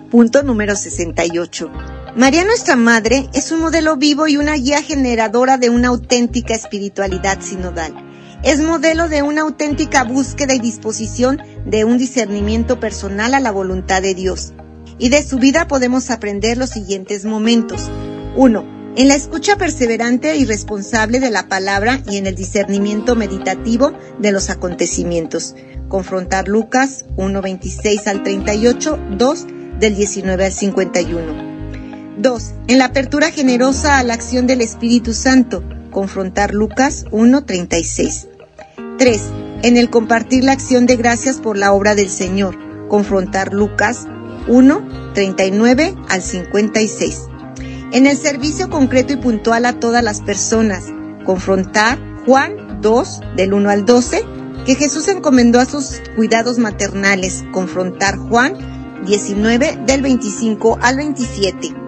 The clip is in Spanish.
Punto número 68. María nuestra Madre es un modelo vivo y una guía generadora de una auténtica espiritualidad sinodal. Es modelo de una auténtica búsqueda y disposición de un discernimiento personal a la voluntad de Dios. Y de su vida podemos aprender los siguientes momentos. 1. En la escucha perseverante y responsable de la palabra y en el discernimiento meditativo de los acontecimientos. Confrontar Lucas 1:26 al 38, 2 del 19 al 51. 2. En la apertura generosa a la acción del Espíritu Santo. Confrontar Lucas 1:36. 3. En el compartir la acción de gracias por la obra del Señor. Confrontar Lucas 1:39 al 56. En el servicio concreto y puntual a todas las personas. Confrontar Juan 2 del 1 al 12, que Jesús encomendó a sus cuidados maternales. Confrontar Juan 19 del 25 al 27.